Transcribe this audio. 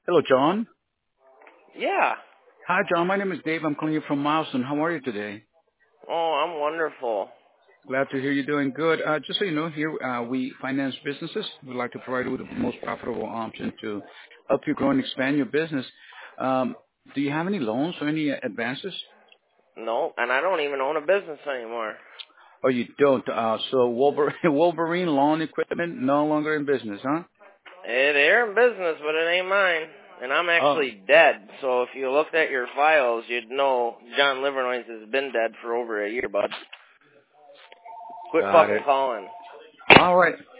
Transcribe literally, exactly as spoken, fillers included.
Hello, John. Yeah. Hi, John. My name is Dave. I'm calling you from Milestone. How are you today? Oh, I'm wonderful. Glad to hear you're doing good. Uh, just so you know, here uh, we finance businesses. We'd like to provide you with the most profitable option to help you grow and expand your business. Um, do you have any loans or any advances? No, and I don't even own a business anymore. Oh, you don't. Uh, so Wolverine, Wolverine Lawn Equipment no longer in business, huh? Eh, They're in business, but it ain't mine. And I'm Oh, actually dead, so if you looked at your files, you'd know John Livernois has been dead for over a year, bud. Quit got fucking it. calling. All right.